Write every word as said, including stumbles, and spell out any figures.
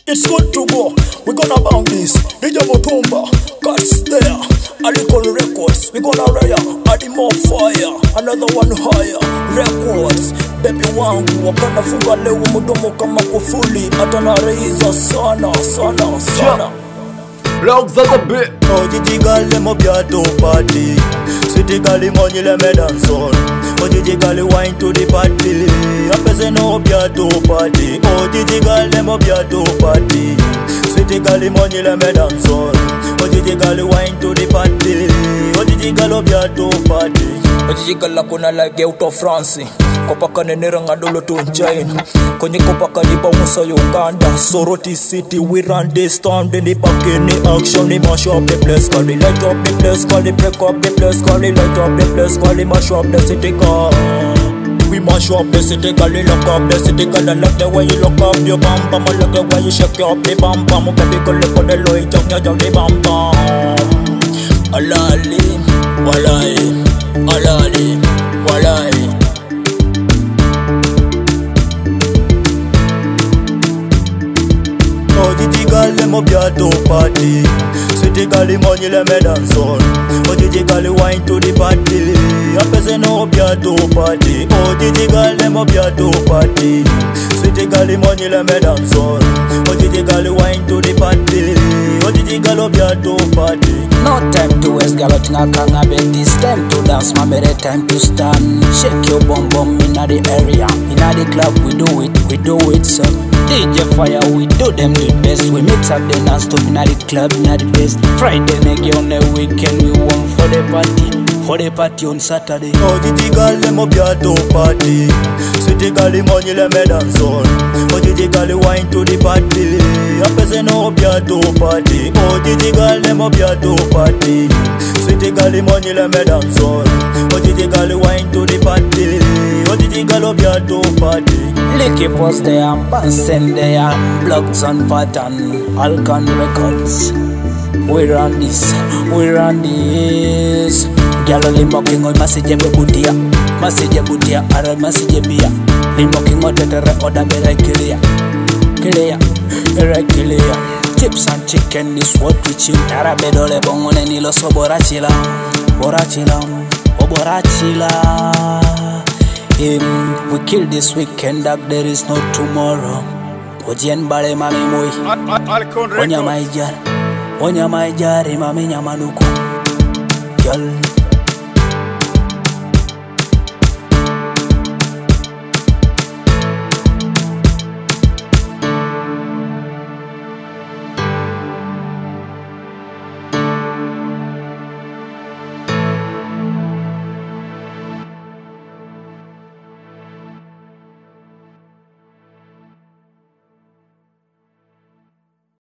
It's good to go. We gonna bang this. D J Mutumba, Cuts there. Alicon Records. We gonna raya. Adding more fire. Another one higher. Records. Baby wangu wakana funga leo mudomo kama kufuli. Atana reiza sana sana sana. Blogs at the bit. Oh, Gigi Gali mo biato party. City Gali money le me dance on. Oh, Gigi Gali wine to the party. Apese no biato party. Oh, Gigi Gali mo biato party. City Gali money le me dance on. Oh, Gigi Gali wine to the party. Oh, Gigi Gali biato party. Oh, Gigi Gali kuna like out of France. Kopaka nenera ngadolo to China. Konye kopaka liba musa Uganda. Soroti City, we run this town. Then they back in the action. They mash up the place. Call it light up the place. Call it break up the place. Call it light up the place. Call it mash up the city. Call we mash up the city. Call it lock up the city. Call it like the way you lock up your bam bam. I like the way you shake up the bam bam. Baby call it for the loy. Jump ya jump the bam bam. Alali, walai, alali, walai. Oh, Gigi Gali mo biato party. City Gali money le me dance on. Oh, Gigi Gali wine to the party. Apese no biato party. Oh, Gigi Gali mo biato party. City Gali money le me dance on. Oh, Gigi Gali wine to the party. Oh, Gigi Gali biato party. No time to waste, girl. Tinga kanga bet this time to dance, my better time to stand. Shake your bum bum inna the area, inna the club. We do it, we do it, so. D J Fire, we do them the best. We mix up the non-stop inna the club, inna the best. Friday night on the weekend, we want for the party, for the party on Saturday. Oh, Gigi Gali mo biato party. City Gali money le me dance on. Oh, Gigi Gali wine to the party. Apese no biato party. Oh, Gigi Gali mo biato party. City Gali money le me dance on. Oh, Gigi Gali wine to the party. Oh, Gigi Gali biato party. Licky post there, Bansen there, Blogs on Pattern, Alcon Records. We run this, we run this. Gyalo limboking on Masije Butia, Masije Butia, Ara Masije Bia. Limboking on the record and be like clear, clear, clear. Chips and chicken is what we chill. Arabedole bongo nilo so borachila, borachila, oborachila. Him, we kill this weekend, dog, there is no tomorrow. Ojen bale mami moi. Onya maijar, onya maijar, mami nyamanuko. Girl.